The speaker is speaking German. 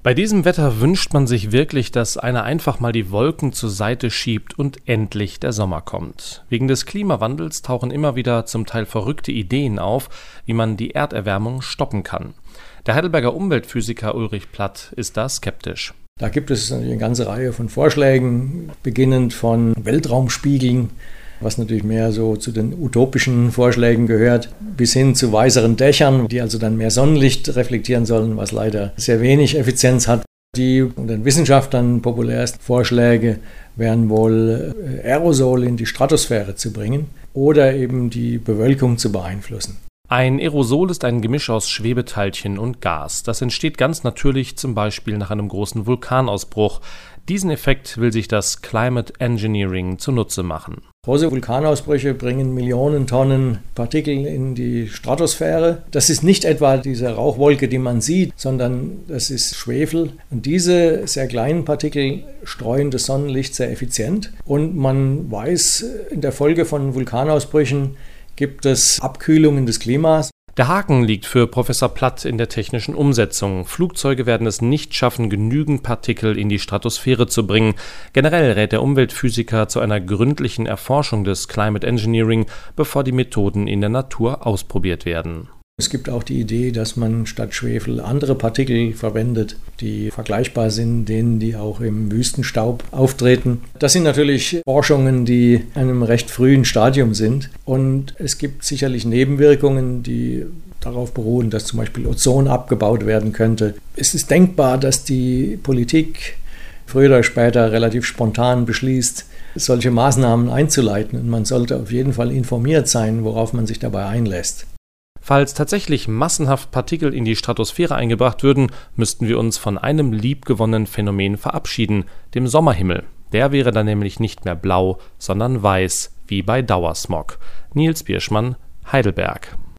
Bei diesem Wetter wünscht man sich wirklich, dass einer einfach mal die Wolken zur Seite schiebt und endlich der Sommer kommt. Wegen des Klimawandels tauchen immer wieder zum Teil verrückte Ideen auf, wie man die Erderwärmung stoppen kann. Der Heidelberger Umweltphysiker Ulrich Platt ist da skeptisch. Da gibt es eine ganze Reihe von Vorschlägen, beginnend von Weltraumspiegeln, was natürlich mehr so zu den utopischen Vorschlägen gehört, bis hin zu weißeren Dächern, die also dann mehr Sonnenlicht reflektieren sollen, was leider sehr wenig Effizienz hat. Die unter den Wissenschaftlern populärsten Vorschläge wären wohl, Aerosole in die Stratosphäre zu bringen oder eben die Bewölkung zu beeinflussen. Ein Aerosol ist ein Gemisch aus Schwebeteilchen und Gas. Das entsteht ganz natürlich zum Beispiel nach einem großen Vulkanausbruch. Diesen Effekt will sich das Climate Engineering zunutze machen. Große Vulkanausbrüche bringen Millionen Tonnen Partikel in die Stratosphäre. Das ist nicht etwa diese Rauchwolke, die man sieht, sondern das ist Schwefel. Und diese sehr kleinen Partikel streuen das Sonnenlicht sehr effizient. Und man weiß, in der Folge von Vulkanausbrüchen gibt es Abkühlungen des Klimas. Der Haken liegt für Professor Platt in der technischen Umsetzung. Flugzeuge werden es nicht schaffen, genügend Partikel in die Stratosphäre zu bringen. Generell rät der Umweltphysiker zu einer gründlichen Erforschung des Climate Engineering, bevor die Methoden in der Natur ausprobiert werden. Es gibt auch die Idee, dass man statt Schwefel andere Partikel verwendet, die vergleichbar sind denen, die auch im Wüstenstaub auftreten. Das sind natürlich Forschungen, die in einem recht frühen Stadium sind. Und es gibt sicherlich Nebenwirkungen, die darauf beruhen, dass zum Beispiel Ozon abgebaut werden könnte. Es ist denkbar, dass die Politik früher oder später relativ spontan beschließt, solche Maßnahmen einzuleiten. Und man sollte auf jeden Fall informiert sein, worauf man sich dabei einlässt. Falls tatsächlich massenhaft Partikel in die Stratosphäre eingebracht würden, müssten wir uns von einem liebgewonnenen Phänomen verabschieden, dem Sommerhimmel. Der wäre dann nämlich nicht mehr blau, sondern weiß, wie bei Dauersmog. Nils Bierschmann, Heidelberg.